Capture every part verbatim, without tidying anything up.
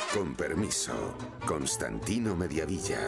Con permiso, Constantino Mediavilla.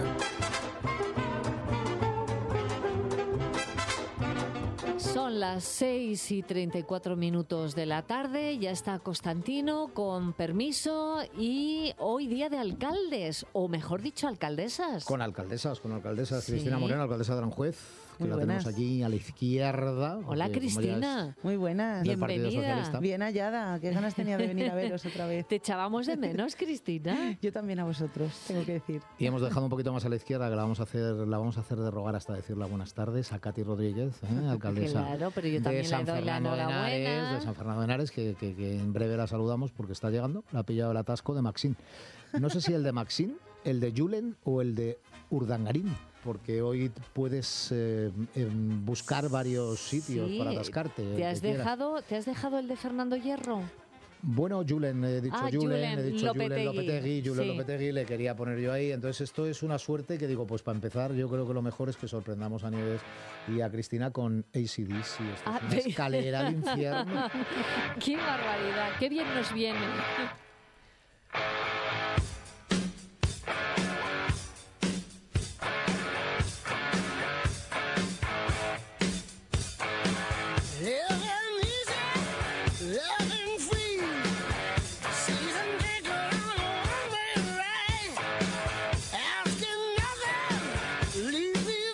Son las seis y treinta y cuatro minutos de la tarde, ya está Constantino con permiso y hoy día de alcaldes, o mejor dicho, alcaldesas. Con alcaldesas, con alcaldesas. Sí. Cristina Moreno, alcaldesa de Aranjuez, que Muy la buenas. tenemos allí a la izquierda. Hola, porque, como ya Cristina. Muy buenas. del Partido Bienvenida. Socialista. Bien hallada. Qué ganas tenía de venir a veros otra vez. Te echábamos de menos, Cristina. Yo también a vosotros, tengo que decir. Y hemos dejado un poquito más a la izquierda, que la vamos a hacer, la vamos a hacer de rogar hasta decirle buenas tardes a Katy Rodríguez, ¿eh? Alcaldesa Claro, pero yo también de le San doy la Fernando de enhorabuena. Henares, de San Fernando de Henares, que, que, que en breve la saludamos porque está llegando. La ha pillado el atasco de Maxín. No sé si el de Maxín, el de Julen o el de Urdangarín, porque hoy puedes eh, em, buscar varios sitios Sí. para atascarte. el ¿Te que has, quieras. dejado, ¿Te has dejado el de Fernando Hierro? Bueno, Julen, he dicho Ah, Julen, Julen he dicho Julen Lopetegui. Lopetegui, Julen Sí. Lopetegui, le quería poner yo ahí. Entonces esto es una suerte que digo, pues para empezar, yo creo que lo mejor es que sorprendamos a Nieves y a Cristina con A C D C. Esto Ah, es una ve- escalera al infierno. ¡Qué barbaridad! ¡Qué bien nos viene! Living easy, living free. Season ticket on a one-way ride. Asking nothing, leave me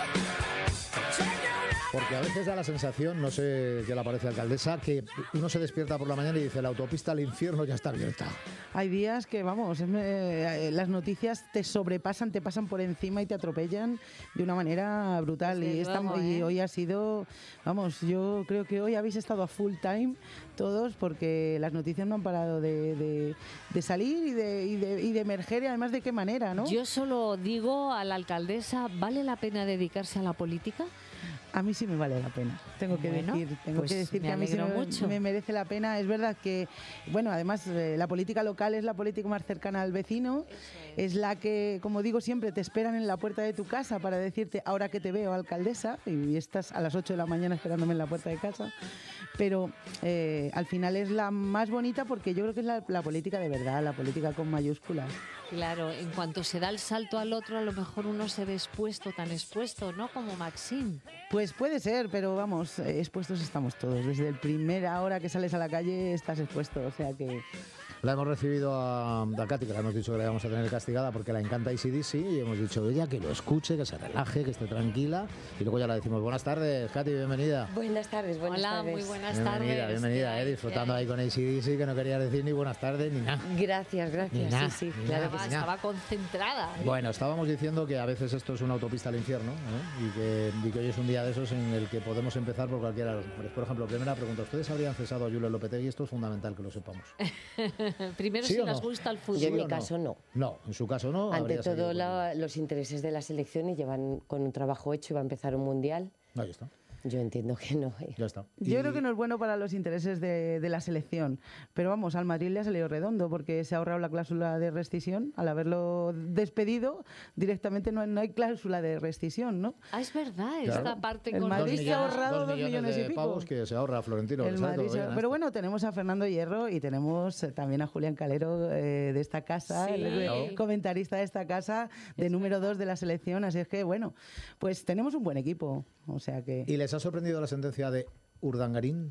be. Check it out. Porque a veces da la sensación, no sé qué le parece, alcaldesa, que uno se despierta por la mañana y dice, la autopista al infierno ya está abierta. Hay días que, vamos, es me- eh, las noticias te sobrepasan, te pasan por encima y te atropellan de una manera brutal. Desde y, esta- luego, y ¿eh? hoy ha sido, vamos, yo creo que hoy habéis estado a full time todos porque las noticias no han parado de, de- de salir y de, y, de, y de emerger y además de qué manera, ¿no? Yo solo digo a la alcaldesa, ¿vale la pena dedicarse a la política? A mí sí me vale la pena, tengo que Bueno, decir, tengo pues que decir me que a mí sí alegro me, mucho. me merece la pena. Es verdad que, bueno, además eh, la política local es la política más cercana al vecino, es. la que, como digo siempre, te esperan en la puerta de tu casa para decirte, ahora que te veo, alcaldesa, y estás a las ocho de la mañana esperándome en la puerta de casa. Pero eh, al final es la más bonita porque yo creo que es la, la política de verdad, la política con mayúsculas. Claro, en cuanto se da el salto al otro, a lo mejor uno se ve expuesto, tan expuesto, ¿no? Como Maxim. Pues puede ser, pero vamos, eh, expuestos estamos todos. Desde la primera hora que sales a la calle estás expuesto, o sea que... La hemos recibido a, a Katy, que le hemos dicho que la íbamos a tener castigada porque la encanta A C D C, y hemos dicho ella que lo escuche, que se relaje, que esté tranquila, y luego ya le decimos, buenas tardes, Katy, bienvenida. Buenas tardes, buenas Hola, tardes. muy buenas Bienvenida, tardes. bienvenida, ¿Qué eh, hay? disfrutando ¿Qué hay? ahí con A C D C, que no quería decir ni buenas tardes ni nada. Gracias, Ni gracias. nada, sí, sí, ni claro nada. que Estaba, sí. estaba concentrada. ¿eh? Bueno, estábamos diciendo que a veces esto es una autopista al infierno, ¿eh? y, que, y que hoy es un día de esos en el que podemos empezar por cualquiera de los nombres. Por ejemplo, primera pregunta, ¿ustedes habrían cesado a Julen Lopetegui? Esto es fundamental que lo sepamos. Primero, ¿Sí si o nos no? gusta el Yo fútbol. en mi o no? caso no. No, en su caso no. Ante habría seguido todo, con la- los intereses de la selección y llevan con un trabajo hecho y va a empezar un mundial. él. Ahí está, Yo entiendo que no. eh. ya está. Yo Y- creo que no es bueno para los intereses de, de la selección, pero vamos, al Madrid le ha salido redondo porque se ha ahorrado la cláusula de rescisión. Al haberlo despedido, directamente no, hay- no hay cláusula de rescisión, ¿no? Ah, es verdad, Claro. esta parte El con Madrid Dos se ha millones- ahorrado dos millones y de pico. pavos que se ahorra Florentino. El que sabe Madrid todo se- bien, pero esto. bueno, tenemos a Fernando Hierro y tenemos eh, también a Julián Calero eh, de esta casa, Sí. el Claro. comentarista de esta casa, de número dos de la selección. Así es que, bueno, pues tenemos un buen equipo. O sea que... ¿Y les ha sorprendido la sentencia de Urdangarín?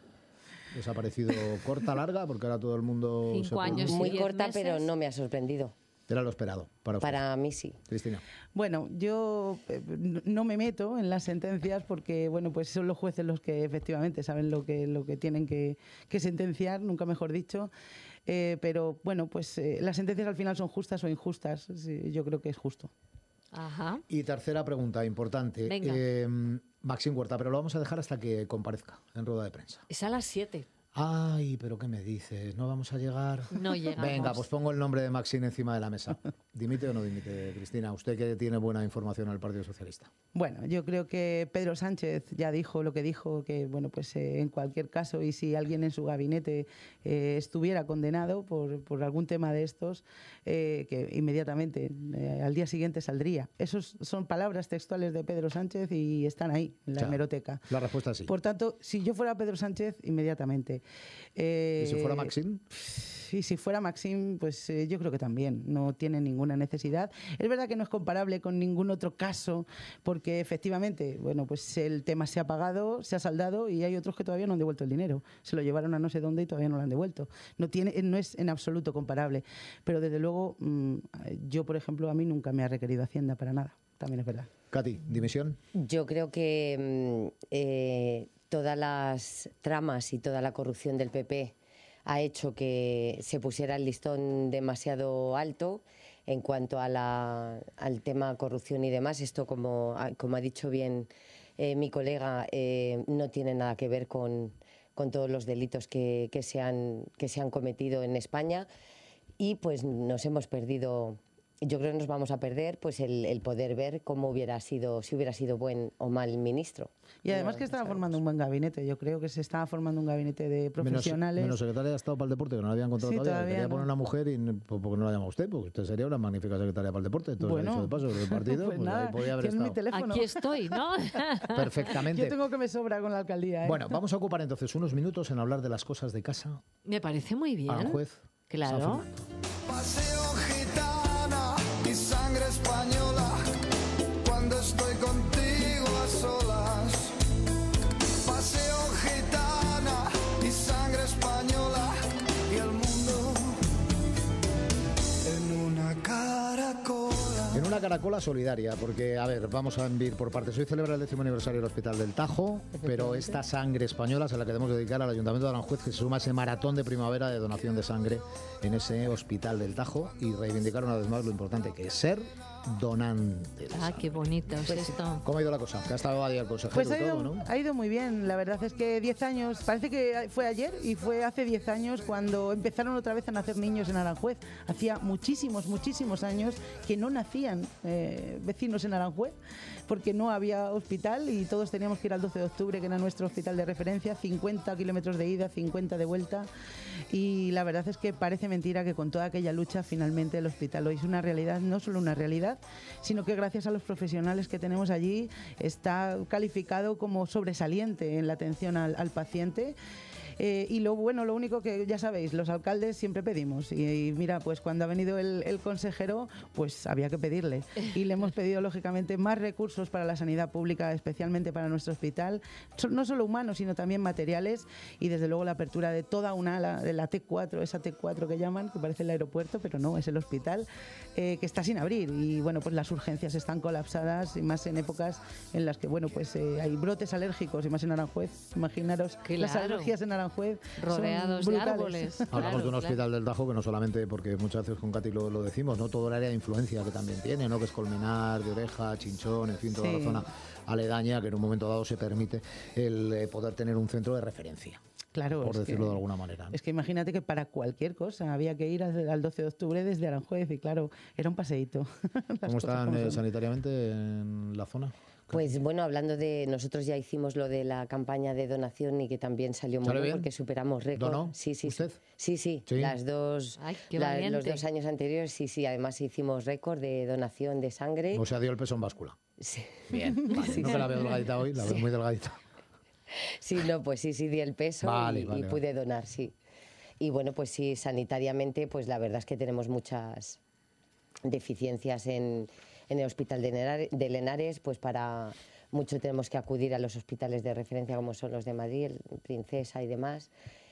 ¿Les ha parecido corta, larga? Porque ahora todo el mundo... Cinco se pregunta. años y Muy diez corta, meses. pero no me ha sorprendido. Era lo esperado para usted. Para mí sí. Cristina. Bueno, yo eh, n- no me meto en las sentencias porque, bueno, pues son los jueces los que efectivamente saben lo que, lo que tienen que, que sentenciar, nunca mejor dicho. Eh, pero, bueno, pues eh, las sentencias al final son justas o injustas. Sí, yo creo que es justo. Ajá. Y tercera pregunta, importante. Venga. Eh, Maxim Huerta, pero lo vamos a dejar hasta que comparezca en rueda de prensa. Es a las siete. Ay, pero ¿qué me dices? ¿No vamos a llegar? No llegamos. Venga, pues pongo el nombre de Maxim encima de la mesa. ¿Dimite o no dimite, Cristina? Usted que tiene buena información al Partido Socialista. Bueno, yo creo que Pedro Sánchez ya dijo lo que dijo, que bueno, pues eh, en cualquier caso, y si alguien en su gabinete eh, estuviera condenado por, por algún tema de estos, eh, que inmediatamente, eh, al día siguiente saldría. Esas son palabras textuales de Pedro Sánchez y están ahí, en la O sea, hemeroteca. La respuesta es sí. Por tanto, si yo fuera Pedro Sánchez, inmediatamente. Eh, ¿Y si fuera Maxim? y si fuera Maxim, pues eh, yo creo que también no tiene ninguna necesidad. Es verdad que no es comparable con ningún otro caso, porque efectivamente, bueno, pues el tema se ha pagado, se ha saldado y hay otros que todavía no han devuelto el dinero. Se lo llevaron a no sé dónde y todavía no lo han devuelto. No tiene, no es en absoluto comparable. Pero desde luego, mmm, yo, por ejemplo, a mí nunca me ha requerido Hacienda para nada. También es verdad. Katy, dimisión. Yo creo que mm, eh, todas las tramas y toda la corrupción del P P ha hecho que se pusiera el listón demasiado alto en cuanto a la, al tema corrupción y demás. Esto, como, como ha dicho bien eh, mi colega, eh, no tiene nada que ver con, con todos los delitos que, que, se han, que se han cometido en España, y pues nos hemos perdido. Yo creo que nos vamos a perder pues el, el poder ver cómo hubiera sido, si hubiera sido buen o mal ministro. Y además que estaba formando un buen gabinete. Yo creo que se estaba formando un gabinete de profesionales. Menos, menos secretaria de Estado para el Deporte, que no la habían contratado Sí, todavía. todavía Quería no. poner una mujer y no- ¿por qué no la llama usted? Porque usted sería una magnífica secretaria para el Deporte. Entonces, Bueno, dicho de paso, del partido, pues pues nada, ahí podía haber tienes mi estado teléfono. Aquí estoy, ¿no? perfectamente. Yo tengo que me sobra con la alcaldía. ¿eh? Bueno, vamos a ocupar entonces unos minutos en hablar de las cosas de casa. Me parece muy bien. Aranjuez, Claro. San Fernando. Paseo gitana y sangre española, cuando estoy contigo a solas. Paseo gitana y sangre española, y el mundo en una caracola. En una caracola solidaria, porque, a ver, vamos a ir por partes. Hoy celebra el décimo aniversario del Hospital del Tajo, pero esta sangre española se la queremos dedicar al Ayuntamiento de Aranjuez, que se suma a ese maratón de primavera de donación de sangre en ese Hospital del Tajo, y reivindicar una vez más lo importante que es ser donante de Ah, sangre. qué bonito es esto. ¿Cómo ha ido la cosa? Que ha estado ahí el consejero Pues ha y ido, todo, ¿no? ha ido muy bien. La verdad es que diez años, parece que fue ayer y fue hace diez años cuando empezaron otra vez a nacer niños en Aranjuez. Hacía muchísimos, muchísimos años que no nacían eh, vecinos en Aranjuez porque no había hospital y todos teníamos que ir al doce de octubre, que era nuestro hospital de referencia, cincuenta kilómetros de ida, cincuenta de vuelta. Y la verdad es que parece mentira que con toda aquella lucha finalmente el hospital hoy es una realidad, no solo una realidad, sino que gracias a los profesionales que tenemos allí está calificado como sobresaliente en la atención al, al paciente. Eh, y lo bueno, lo único que ya sabéis, los alcaldes siempre pedimos. Y, y mira, pues cuando ha venido el, el consejero, pues había que pedirle. Y le hemos pedido, lógicamente, más recursos para la sanidad pública, especialmente para nuestro hospital. So- no solo humanos, sino también materiales. Y desde luego la apertura de toda una ala, de la T cuatro, esa T cuatro que llaman, que parece el aeropuerto, pero no, es el hospital, eh, que está sin abrir. Y bueno, pues las urgencias están colapsadas, y más en épocas en las que, bueno, pues eh, hay brotes alérgicos, y más en Aranjuez. Imaginaros las Claro. alergias en Aranjuez. son Rodeados de brutales. árboles. Hablamos Claro, de un claro. hospital del Tajo que no solamente, porque muchas veces con Katy lo, lo decimos, ¿no? Todo el área de influencia que también tiene, ¿no? Que es Colmenar, de Oreja, Chinchón, en fin, toda Sí. la zona aledaña, que en un momento dado se permite el eh, poder tener un centro de referencia, Claro, por es decirlo que- de alguna manera, ¿no? Es que imagínate que para cualquier cosa había que ir al, al doce de octubre desde Aranjuez y claro, era un paseíto. Las ¿Cómo cosas están como eh, son. sanitariamente en la zona? Pues bueno, hablando de, nosotros ya hicimos lo de la campaña de donación y que también salió muy ¿Sale bien bien? porque superamos récord. ¿Donó Sí, sí, usted? sí, sí, Sí. las dos, Ay, qué la- valiente. los dos años anteriores, sí, sí. Además hicimos récord de donación de sangre. O sea, dio el peso en báscula. Sí. Bien, vale. Sí, No que sí. la veo delgadita hoy, la veo Sí. muy delgadita. Sí, no, pues sí, sí di el peso Vale, y, vale, y vale. pude donar, sí. Y bueno, pues sí, sanitariamente, pues la verdad es que tenemos muchas deficiencias en, en el hospital de Lenare- de Lenares, pues para mucho tenemos que acudir a los hospitales de referencia como son los de Madrid, el Princesa y demás.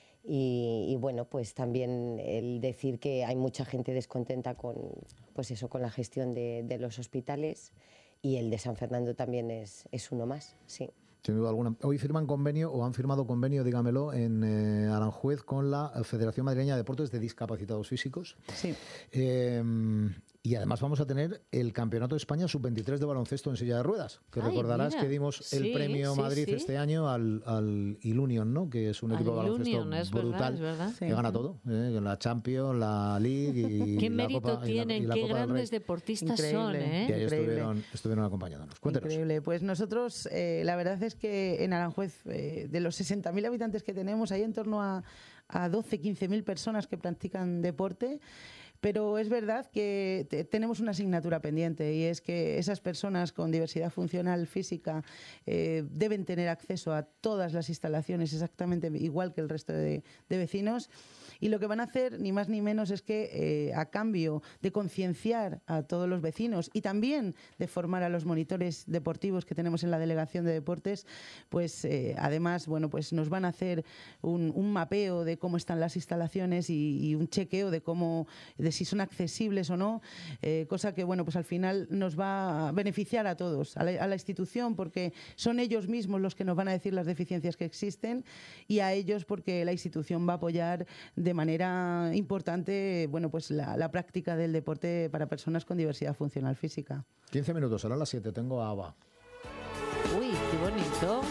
Y, y bueno, pues también el decir que hay mucha gente descontenta con, pues eso, con la gestión de, de los hospitales, y el de San Fernando también es, es uno más, sí. Sin duda alguna. Hoy firman convenio, o han firmado convenio, dígamelo, en eh, Aranjuez con la Federación Madrileña de Deportes de Discapacitados Físicos. Sí. Eh, y además vamos a tener el Campeonato de España sub veintitrés de baloncesto en silla de ruedas, que Ay, recordarás mira. que dimos el Sí, premio sí, Madrid sí. este año al, al Ilunion, ¿no? Que es un Al equipo de baloncesto Ilunion, es verdad, brutal, es verdad. que Sí. gana todo, ¿eh? La Champions, la League y Qué la mérito Copa, y la- tienen, y la qué Copa del Rey. grandes deportistas Increíble. son, ¿eh? Y ahí Increíble. estuvieron, estuvieron acompañándonos. Cuéntanos. Increíble. Pues nosotros, eh, la verdad es que en Aranjuez, eh, de los sesenta mil habitantes que tenemos, hay en torno a, a doce, quince mil personas que practican deporte. Pero es verdad que te- tenemos una asignatura pendiente, y es que esas personas con diversidad funcional física eh, deben tener acceso a todas las instalaciones exactamente igual que el resto de, de vecinos. Y lo que van a hacer, ni más ni menos, es que eh, a cambio de concienciar a todos los vecinos y también de formar a los monitores deportivos que tenemos en la Delegación de Deportes, pues eh, además, bueno, pues nos van a hacer un, un mapeo de cómo están las instalaciones y, y un chequeo de cómo, de si son accesibles o no, eh, cosa que, bueno, pues al final nos va a beneficiar a todos, a la, a la institución, porque son ellos mismos los que nos van a decir las deficiencias que existen, y a ellos porque la institución va a apoyar de manera importante, bueno, pues la, la práctica del deporte para personas con diversidad funcional física. quince minutos, serán las siete, tengo a Ava. Uy, qué bonito.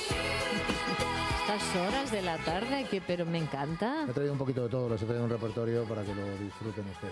Estas horas de la tarde, que pero me encanta. He traído un poquito de todo, les he traído un repertorio para que lo disfruten ustedes.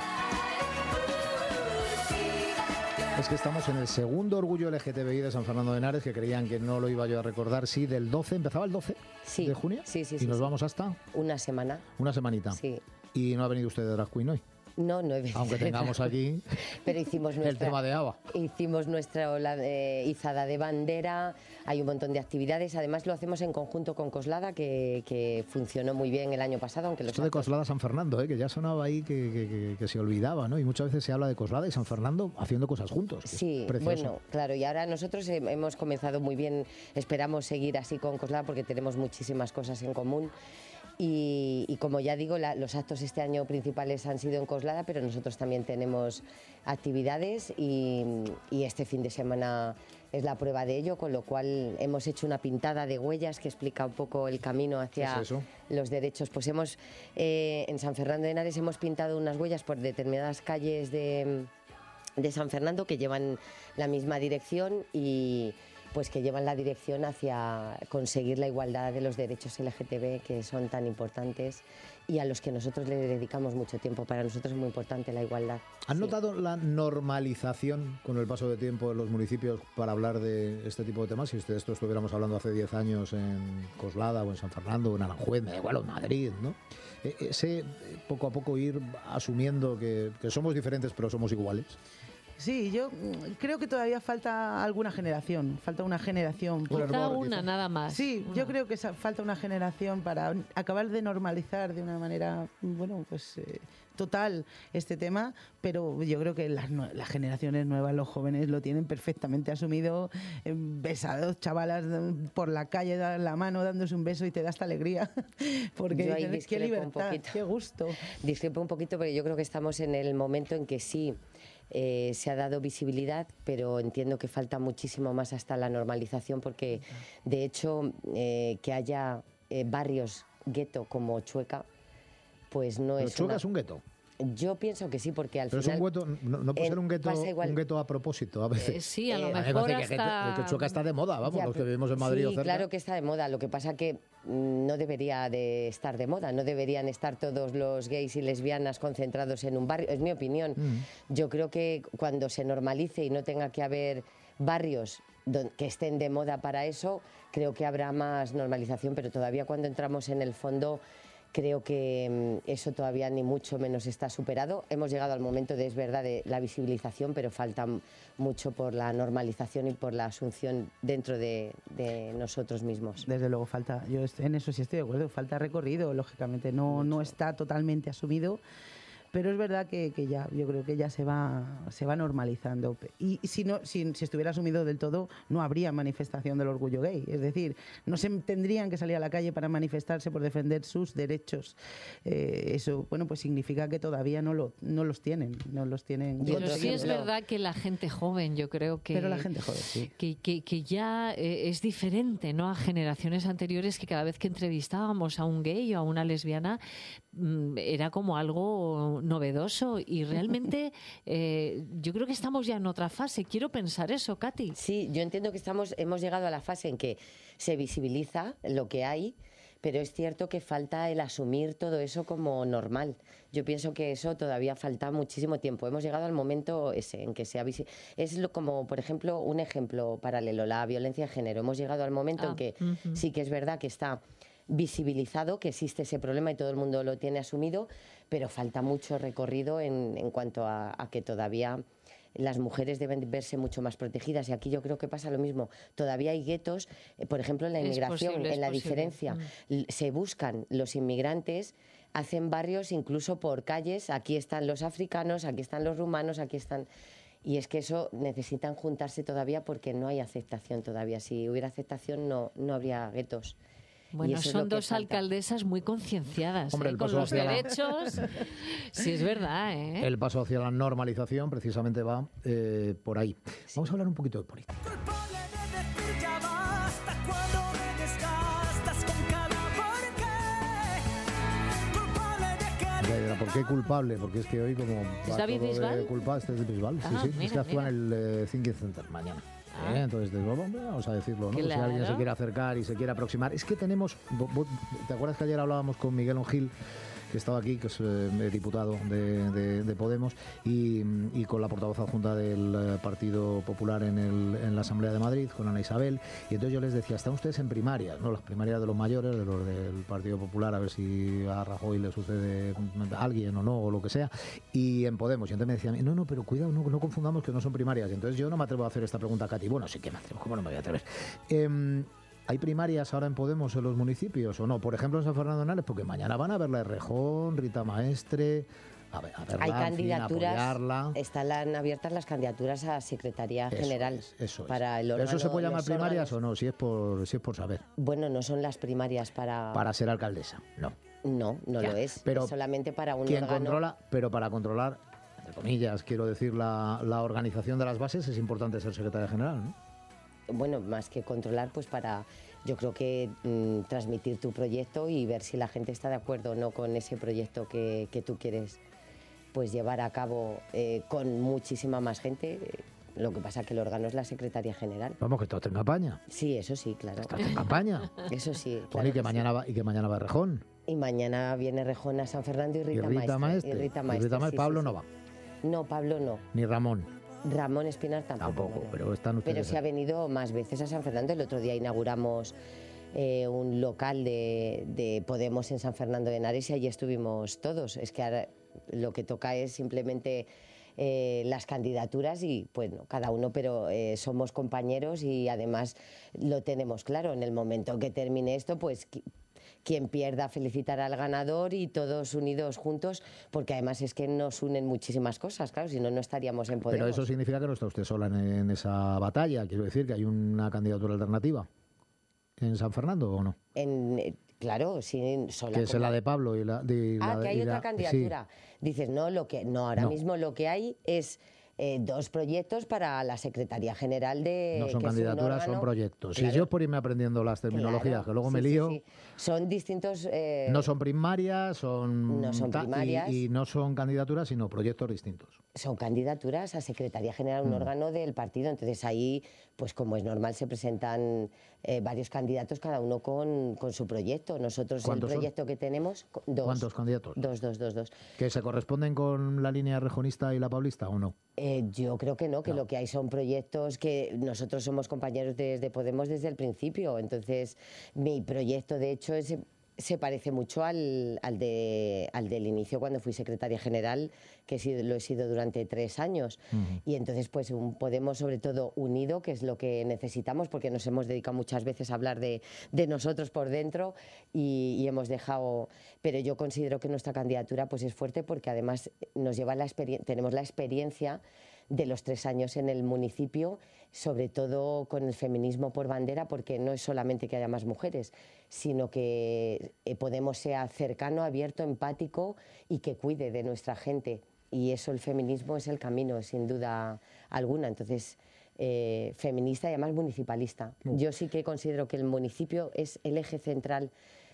Es que estamos en el segundo orgullo L G T B I de San Fernando de Henares, que creían que no lo iba yo a recordar. Sí, del doce, ¿empezaba el doce sí, de junio? Sí, sí, ¿Y sí. nos sí. vamos hasta? Una semana. Una semanita. Sí. ¿Y no ha venido usted de Drag Queen hoy? No, no he venido. Aunque tengamos aquí Pero hicimos nuestra, el tema de Ava. Hicimos nuestra ola de izada de bandera, hay un montón de actividades. Además lo hacemos en conjunto con Coslada, que, que funcionó muy bien el año pasado. Aunque los Esto de actos... Coslada San Fernando, ¿eh? Que ya sonaba ahí que, que, que, que se olvidaba, ¿no? Y muchas veces se habla de Coslada y San Fernando haciendo cosas juntos. Sí, precioso. Bueno, claro, y ahora nosotros hemos comenzado muy bien, esperamos seguir así con Coslada porque tenemos muchísimas cosas en común. Y, y como ya digo, la, los actos este año principales han sido en Coslada, pero nosotros también tenemos actividades y, y este fin de semana es la prueba de ello, con lo cual hemos hecho una pintada de huellas que explica un poco el camino hacia ¿Es eso? los derechos. Pues hemos, eh, en San Fernando de Henares hemos pintado unas huellas por determinadas calles de, de San Fernando que llevan la misma dirección y pues que llevan la dirección hacia conseguir la igualdad de los derechos L G T B, que son tan importantes y a los que nosotros le dedicamos mucho tiempo. Para nosotros es muy importante la igualdad. ¿Han sí. notado la normalización con el paso de tiempo en los municipios para hablar de este tipo de temas? Si de esto estuviéramos hablando hace diez años en Coslada o en San Fernando o en Aranjuez, me da igual, o en Madrid, ¿no? Ese poco a poco ir asumiendo que, que somos diferentes pero somos iguales. Sí, yo creo que todavía falta alguna generación, falta una generación. Por Quizá hervor, una, quizá. nada más. Sí, Una. yo creo que falta una generación para acabar de normalizar de una manera, bueno, pues eh, total este tema, pero yo creo que las, las generaciones nuevas, los jóvenes lo tienen perfectamente asumido, eh, besados, chavalas por la calle, dan la mano, dándose un beso y te da esta alegría, porque Yo ahí dices, qué discrepo un libertad, poquito. qué gusto. Discrepo un poquito porque yo creo que estamos en el momento en que sí eh, se ha dado visibilidad, pero entiendo que falta muchísimo más hasta la normalización porque de hecho eh, que haya eh, barrios gueto como Chueca, pues no Pero es Chueca una... es un gueto. Yo pienso que sí, porque al Pero es final... un gueto, no, no puede en- ser un gueto, pasa igual. un gueto a propósito a veces. Eh, sí, a lo Eh, A mí me mejor parece que, hasta... que, que Chueca está de moda, vamos, Ya, los que pero- vivimos en Madrid sí, o cerca. claro que está de moda. Lo que pasa que mm, no debería de estar de moda. No deberían estar todos los gays y lesbianas concentrados en un barrio. Es mi opinión. Mm. Yo creo que cuando se normalice y no tenga que haber barrios don- que estén de moda para eso, creo que habrá más normalización. Pero todavía cuando entramos en el fondo... Creo que mm, eso todavía ni mucho menos está superado. Hemos llegado al momento de, es verdad, de la visibilización, pero falta m- mucho por la normalización y por la asunción dentro de, de nosotros mismos. Desde luego falta, yo est- en eso sí estoy de acuerdo, falta recorrido, lógicamente, no, no está totalmente asumido, pero es verdad que, que ya, yo creo que ya se va, se va normalizando. Y, y si, no, si, si estuviera asumido del todo, no habría manifestación del orgullo gay. Es decir, no se tendrían que salir a la calle para manifestarse por defender sus derechos. Eh, eso, bueno, pues significa que todavía no, lo, no los tienen, no los tienen. Pero Pero sí es ejemplo- verdad que la gente joven, yo creo que... Pero la gente joven, sí. que, que, que ya eh, es diferente, ¿no? A generaciones anteriores, que cada vez que entrevistábamos a un gay o a una lesbiana mm, era como algo novedoso y realmente eh, yo creo que estamos ya en otra fase. Quiero pensar eso, Katy. Sí, yo entiendo que estamos, hemos llegado a la fase en que se visibiliza lo que hay, pero es cierto que falta el asumir todo eso como normal. Yo pienso que eso todavía falta muchísimo tiempo. Hemos llegado al momento ese en que se ha visi- es lo, como, por ejemplo, un ejemplo paralelo, la violencia de género. Hemos llegado al momento Ah, en que ujú. sí que es verdad que está visibilizado, que existe ese problema y todo el mundo lo tiene asumido, pero falta mucho recorrido en, en cuanto a, a que todavía las mujeres deben verse mucho más protegidas. Y aquí yo creo que pasa lo mismo. Todavía hay guetos, eh, por ejemplo, en la Es inmigración, posible, es en la posible. diferencia. Mm. L- Se buscan los inmigrantes hacen barrios incluso por calles, aquí están los africanos, aquí están los rumanos, aquí están... Y es que eso necesitan juntarse todavía porque no hay aceptación todavía. Si hubiera aceptación no, no habría guetos. Bueno, son dos falta. alcaldesas muy concienciadas Hombre, ¿eh? Con los derechos. La... sí, es verdad. ¿eh? El paso hacia la normalización precisamente va eh, por ahí. Sí. Vamos a hablar un poquito de política. ¿Por qué culpable? Porque es que hoy como... ¿Es David Bisbal? Culpa, este es de Bisbal, ah, sí, sí. Mira, es que actúa en el eh, Thinking Center mañana. Ah. ¿Eh? Entonces, vamos a decirlo, ¿no? Claro. Si alguien se quiere acercar y se quiere aproximar. Es que tenemos... ¿Te acuerdas que ayer hablábamos con Miguel Ongil, que estaba aquí, que es eh, diputado de, de, de Podemos, y, y con la portavoz adjunta del Partido Popular en, el, en la Asamblea de Madrid, con Ana Isabel, y entonces yo les decía, están ustedes en primarias, ¿no? Las primarias de los mayores, de los del Partido Popular, a ver si a Rajoy le sucede a alguien o no, o lo que sea, y en Podemos. Y entonces me decían, no, no, pero cuidado, no, no confundamos que no son primarias. Y entonces yo no me atrevo a hacer esta pregunta a Katy. Bueno, sí que me atrevo, ¿cómo no me voy a atrever? Eh, ¿Hay primarias ahora en Podemos en los municipios o no? Por ejemplo, en San Fernando de Henares, porque mañana van a verla de Rejón, Rita Maestre, a, ver, a verla, hay candidaturas, en fin, apoyarla. Están abiertas las candidaturas a Secretaría eso General. Es, eso para es. el órgano, ¿Eso se puede llamar primarias órganos? o no? Si es por si es por saber. Bueno, no son las primarias para... Para ser alcaldesa, no. No, no ya, lo es. Pero es solamente para un ¿quién órgano... controla? Pero para controlar, entre comillas, quiero decir, la, la organización de las bases, es importante ser secretaria general, ¿no? Bueno, más que controlar, pues para... Yo creo que mmm, transmitir tu proyecto y ver si la gente está de acuerdo o no con ese proyecto que, que tú quieres pues llevar a cabo eh, con muchísima más gente. Lo que pasa es que el órgano es la Secretaría General. Vamos, que todo está en campaña. Sí, eso sí, claro. Está en campaña. Eso sí. Bueno, Claro y, que que mañana sí. va, y que mañana va a Rejón. Y mañana viene Rejón a San Fernando y Rita, y Rita Maestre. Y Rita Y Maestre. Rita Maestre. Sí, Pablo sí, no sí. va. No, Pablo no. Ni Ramón. Ramón Espinar tampoco. Tampoco, no, no. pero están ustedes... Pero sí ha venido más veces a San Fernando. El otro día inauguramos eh, un local de, de Podemos en San Fernando de Henares y allí estuvimos todos. Es que ahora lo que toca es simplemente eh, las candidaturas y, bueno, cada uno, pero eh, somos compañeros y además lo tenemos claro. En el momento que termine esto, pues... quien pierda felicitará al ganador y todos unidos juntos, porque además es que nos unen muchísimas cosas, claro, si no, no estaríamos en Podemos. Pero eso significa que no está usted sola en, en esa batalla, quiero decir, que hay una candidatura alternativa en San Fernando, ¿o no? En, claro, sí, sola. Que es como... la de Pablo y la de... Ah, la, que hay otra la, candidatura. Sí. Dices, no, lo que no, ahora no. mismo lo que hay es... Eh, dos proyectos para la Secretaría General de... No son que candidaturas, es un órgano, son proyectos. claro, Si yo por irme aprendiendo las terminologías, claro, que luego sí, me sí, lío... sí. Son distintos... Eh, no son primarias, son... No son primarias. Y, y no son candidaturas, sino proyectos distintos. Son candidaturas a Secretaría General, un mm. órgano del partido. Entonces ahí, pues como es normal, se presentan eh, varios candidatos, cada uno con, con su proyecto. Nosotros el proyecto son? que tenemos... Dos. ¿Cuántos candidatos? Dos, dos, dos, dos. ¿Que se corresponden con la línea rejonista y la paulista o no? Eh, yo creo que no, que no. Lo que hay son proyectos que nosotros somos compañeros desde Podemos desde el principio. Entonces, mi proyecto, de hecho, es... se parece mucho al, al, de, al del inicio cuando fui secretaria general, que he sido, lo he sido durante tres años. Uh-huh. Y entonces, pues, un Podemos sobre todo unido, que es lo que necesitamos, porque nos hemos dedicado muchas veces a hablar de, de nosotros por dentro y, y hemos dejado... Pero yo considero que nuestra candidatura pues, es fuerte porque además nos lleva la experien- tenemos la experiencia de los tres años en el municipio, sobre todo con el feminismo por bandera, porque no es solamente que haya más mujeres, sino que Podemos sea cercano, abierto, empático y que cuide de nuestra gente. Y eso, el feminismo es el camino, sin duda alguna. Entonces, eh, feminista y además municipalista. No. Yo sí que considero que el municipio es el eje central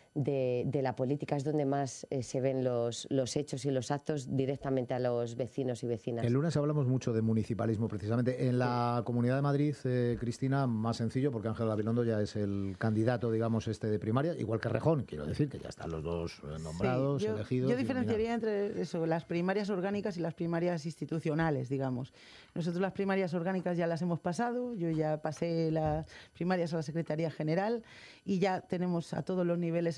De, de la política, es donde más eh, se ven los, los hechos y los actos directamente a los vecinos y vecinas. El lunes hablamos mucho de municipalismo, precisamente. En la sí. Comunidad de Madrid, eh, Cristina, más sencillo, porque Ángel Gabilondo ya es el candidato, digamos, este de primaria, igual que Rejón, quiero decir, que ya están los dos eh, nombrados, sí, yo, elegidos. Yo diferenciaría entre eso, las primarias orgánicas y las primarias institucionales, digamos. Nosotros las primarias orgánicas ya las hemos pasado, yo ya pasé las primarias a la Secretaría General y ya tenemos a todos los niveles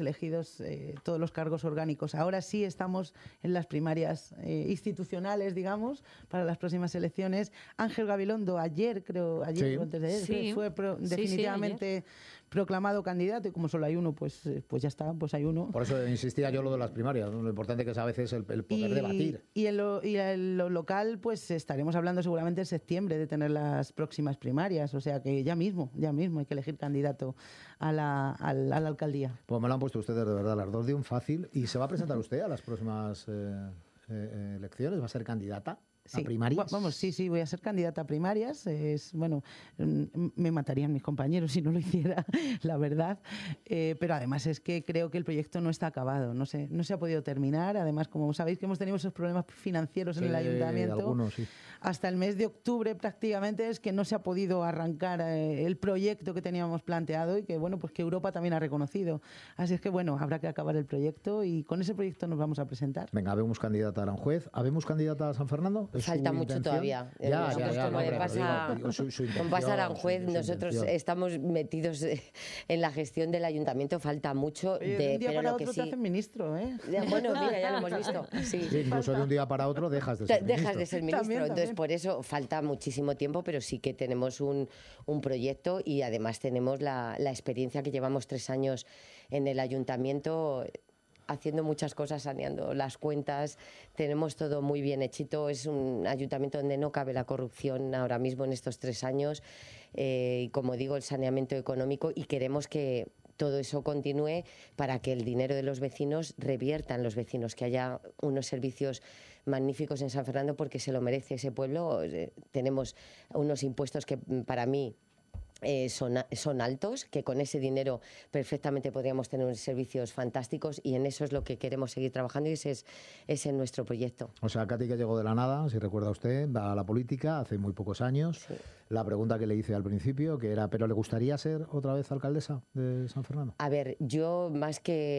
elegidos eh, todos los cargos orgánicos. Ahora sí estamos en las primarias eh, institucionales, digamos, para las próximas elecciones. Ángel Gabilondo ayer, creo, ayer Sí. o antes de ayer, Sí. fue pro- Sí, sí, definitivamente proclamado candidato, y como solo hay uno, pues, eh, pues ya está, pues hay uno. Por eso insistía yo lo de las primarias, ¿no? Lo importante que es a veces el, el poder debatir. Y en lo, y en lo local, pues estaremos hablando seguramente en septiembre de tener las próximas primarias. O sea que ya mismo, ya mismo hay que elegir candidato a la, a la, a la alcaldía. Pues me lo han puesto ustedes de verdad las dos de un fácil. ¿Y se va a presentar usted a las próximas eh, eh, elecciones? ¿Va a ser candidata a Sí, primarias? va- Vamos, sí, sí, voy a ser candidata a primarias. Es, bueno, mm, me matarían mis compañeros si no lo hiciera, la verdad. Eh, pero además es que creo que el proyecto no está acabado, no se, no se ha podido terminar. Además, como sabéis que hemos tenido esos problemas financieros en Sí, el ayuntamiento, algunos, sí. hasta el mes de octubre prácticamente es que no se ha podido arrancar eh, el proyecto que teníamos planteado y que, bueno, pues que Europa también ha reconocido. Así es que, bueno, habrá que acabar el proyecto y con ese proyecto nos vamos a presentar. Venga, habemos candidata a Aranjuez. ¿Habemos candidata a San Fernando? ¿Es su Falta mucho intención? todavía. Ya, Eh, ya, nosotros, ya, como no, le hombre, pasa, pero digo, su- su con pasa intención, Aranjuez, su- su nosotros intención. estamos metidos eh, en la gestión del ayuntamiento, falta mucho. Oye, de, de un día pero para lo que otro sí, te hacen ministro, ¿eh? Ya, bueno, mira, ya lo hemos visto. Sí. Sí, incluso de un día para otro dejas de Te- ser Dejas ministro. de ser ministro, También, entonces también. por eso falta muchísimo tiempo, pero sí que tenemos un, un proyecto y además tenemos la, la experiencia que llevamos tres años en el ayuntamiento haciendo muchas cosas, saneando las cuentas, tenemos todo muy bien hechito, es un ayuntamiento donde no cabe la corrupción ahora mismo en estos tres años eh, y como digo, el saneamiento económico y queremos que todo eso continúe para que el dinero de los vecinos revierta en los vecinos, que haya unos servicios magníficos en San Fernando porque se lo merece ese pueblo. Eh, tenemos unos impuestos que mm, para mí eh, son, a- son altos, que con ese dinero perfectamente podríamos tener unos servicios fantásticos y en eso es lo que queremos seguir trabajando y ese es, ese es nuestro proyecto. O sea, Katy, que llegó de la nada, si recuerda usted, a la política hace muy pocos años. Sí. La pregunta que le hice al principio, que era, ¿pero le gustaría ser otra vez alcaldesa de San Fernando? A ver, yo más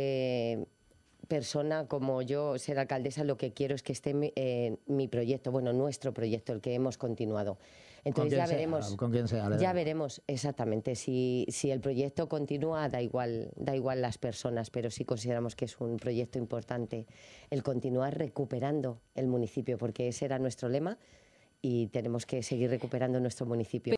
que persona como yo ser alcaldesa, lo que quiero es que esté mi, eh, mi proyecto, bueno, nuestro proyecto, el que hemos continuado. Entonces Con ya quien sea, veremos. con quien sea, le da Ya igual. veremos exactamente si, si el proyecto continúa, da igual, da igual las personas, pero sí consideramos que es un proyecto importante el continuar recuperando el municipio, porque ese era nuestro lema y tenemos que seguir recuperando nuestro municipio.